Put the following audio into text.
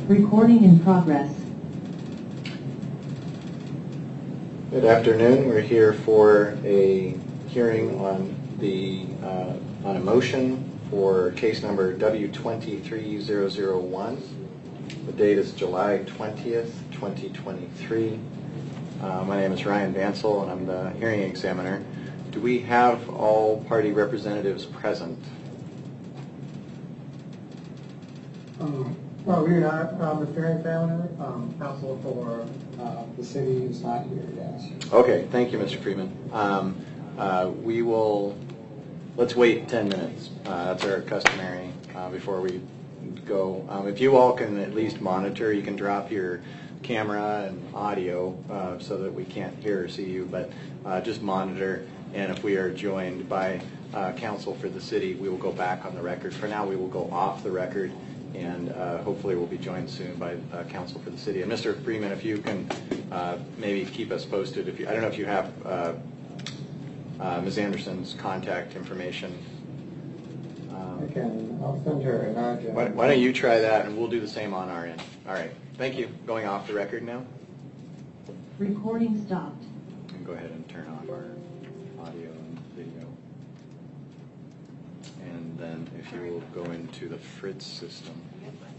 Recording in progress. Good afternoon. We're here for a hearing on a motion for case number W23001. The date is July 20th, 2023. My name is Ryan Vansel, and I'm the hearing examiner. Do we have all party representatives present? Well, we are not the hearing examiner. Counsel for the city is not here yet. Okay, thank you, Mr. Freeman. Let's wait 10 minutes. That's our customary before we go. If you all can at least monitor, you can drop your camera and audio so that we can't hear or see you, but just monitor. And if we are joined by counsel for the city, we will go back on the record. For now, we will go off the record, and hopefully we'll be joined soon by counsel for the city. And Mr. Freeman, if you can maybe keep us posted. I don't know if you have Ms. Anderson's contact information. I'll send her an urgent. Why don't you try that, and we'll do the same on our end. All right. Thank you. Going off the record now. Recording stopped. And go ahead and turn off our audio and video. And then if you will go into the Fritz system.